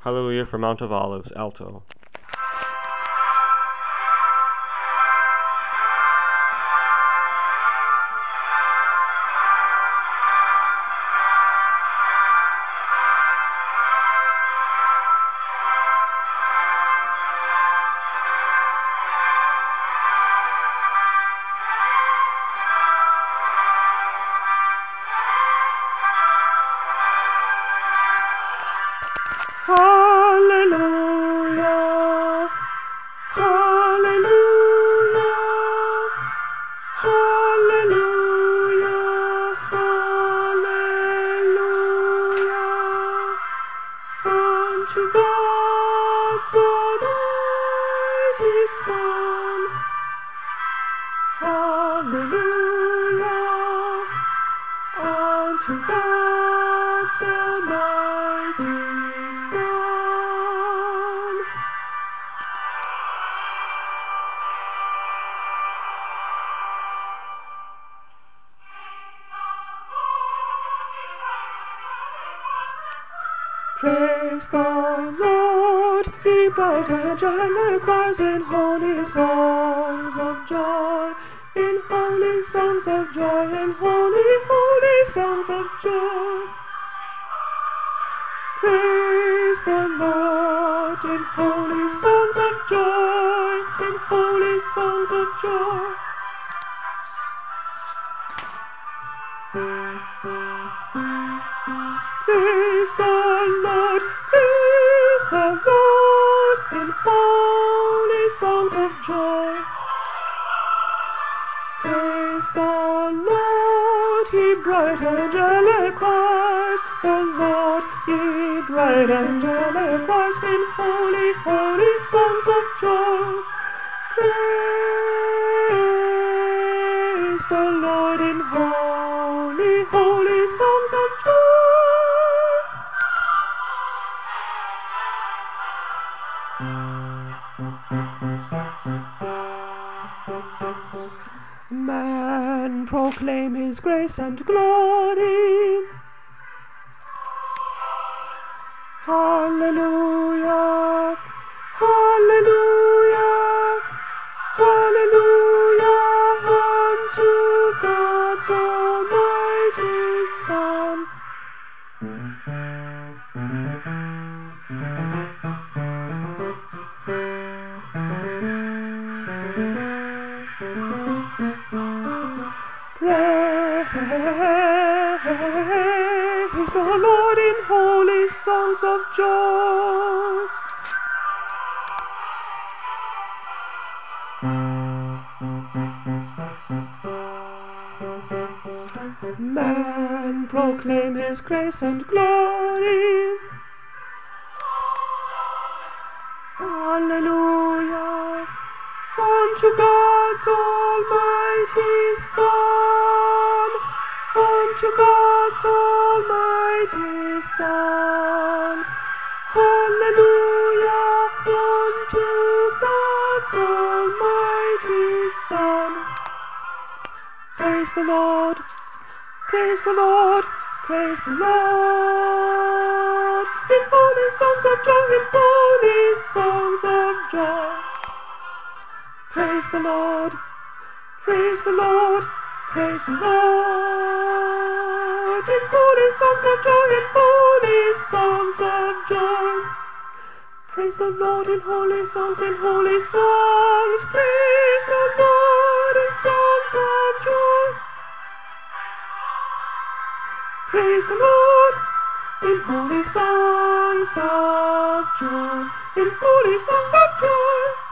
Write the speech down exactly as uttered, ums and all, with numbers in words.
Hallelujah for Mount of Olives, alto. Hallelujah, hallelujah, hallelujah, hallelujah, unto God's almighty Son. Hallelujah, unto God's almighty Son. Praise the Lord, ye bright angelic choirs, in holy songs of joy, in holy songs of joy, in holy, holy songs of joy. Praise the Lord in holy songs of joy, in holy songs of joy. Praise the Lord, praise the Lord in holy songs of joy. Praise the Lord, ye bright angelic choirs, the Lord, ye bright angelic choirs, in holy, holy songs of joy. Praise the Lord in holy, holy songs of joy. Man proclaim his grace and glory. Hallelujah, hallelujah, hallelujah, unto God's almighty Son. Praise the Lord in holy songs of joy. Man proclaim his grace and glory. Hallelujah, unto God's almighty Son, unto God's almighty Son. Hallelujah, unto God's almighty Son. Praise the Lord, praise the Lord, praise the Lord, in holy songs of joy, in holy songs of joy. Praise the Lord, praise the Lord, praise the Lord, in holy songs of joy, in holy songs of joy. Praise the Lord in holy songs, in holy songs. Praise the Lord in songs of joy. Praise the Lord in holy songs of joy, in holy songs of joy.